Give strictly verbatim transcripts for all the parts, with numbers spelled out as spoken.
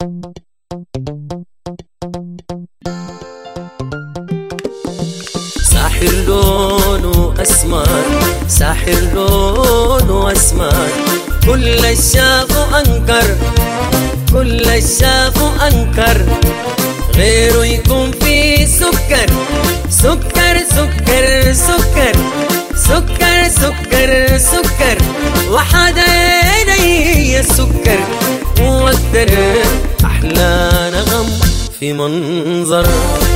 ساحر لونه أسمر، ساحر لونه أسمر، كل الشاف أنكر، كل الشاف أنكر، غيره يكون فيه سكر سكر سكر سكر سكر سكر سكر، وحد عيني السكر وأكتر، أحلى نغم في منظر.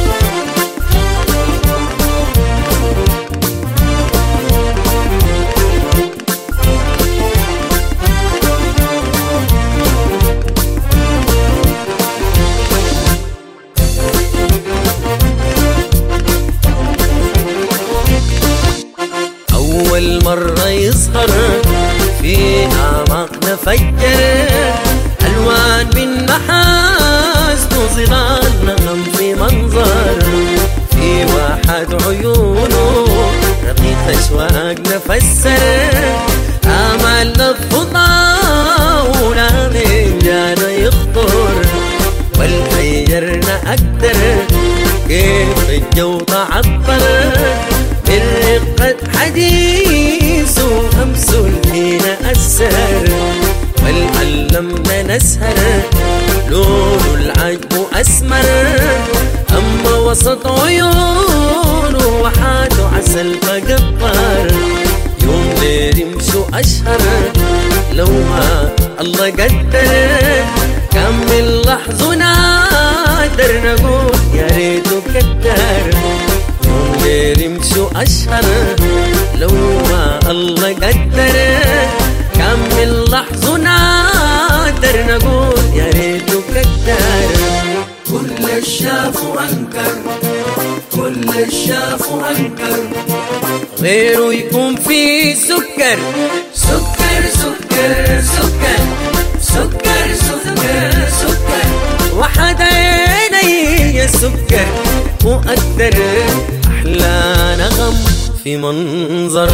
أول مرة يظهر في أعماقنا فجر، ألوان من محاسنه ظلال نغم في منظر، في واحد عيونه رقيق أشواقنا فسر، آمالنا بخطاه ولكن جانا يخطر، والحيرنا أكتر كيف الجو تعطر، من رقة حديثه أمثل فينا أسهر، والعلمنا نسهر لون العجب أسمر، أما وسط عيونه وحاته عسل فقبر، يوم ليل يمشوا أشهر لو ما الله قدر، كمل لحظة نقدر نقول يا ريته كتر، يمشوا أشهر لو ما الله قدر، كمل لحظة نقدر نقول يا ريته كتر. كل الشاف أنكر، كل الشاف أنكر، غيره يكون فيه سكر سكر سكر سكر سكر سكر سكر، وحد عيني السكر وأكتر، أحلى نغم في منظر.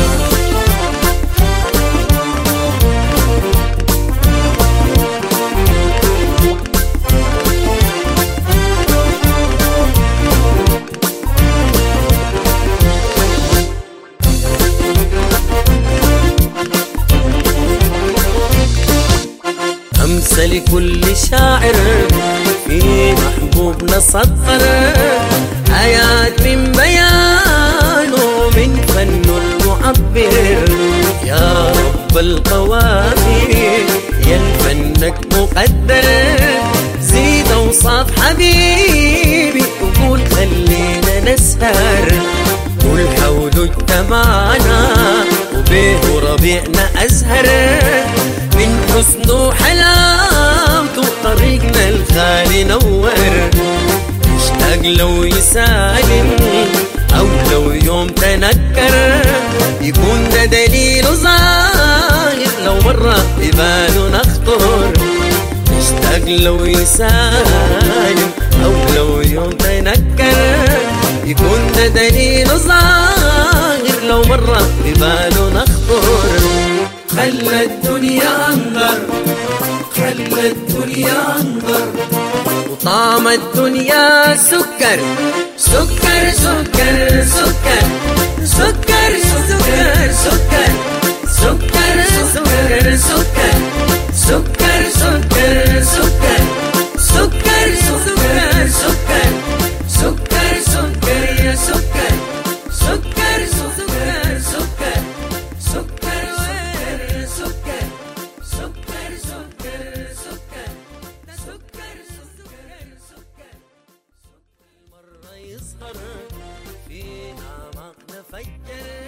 أمثل كل شاعر في محبوبنا سطر، آيات من بيانه من فنه المعبر، يا رب القوافي يا فنك مقدر، زيد أوصاف حبيبي وقول خلينا نسهر، قول حوله اجتمعنا وبيه ربيعنا أزهر، من حسنه حلاوته طريقنا الخالي نور، مشتاق لو يسالم أو لو يوم تنكر، يكون ده دليل ظاهر لو مرة بباله نخطر، مشتاق لو يسالم أو لو يوم تنكر، يكون ده دليل ظاهر لو مرة بباله نخطر، خلى الدنيا أنظر، خلى الدنيا أنظر، وطعم الدنيا سكر سكر سكر سكر سكر سكر سكر سكر سكر سكر سكر سكر سكر سكر سكر سكر سكر سكر يا سكر سكر سكر سكر سكر وين سكر سكر سكر سكر سكر سكر سكر. مرة يظهر في أعماقنا فجر،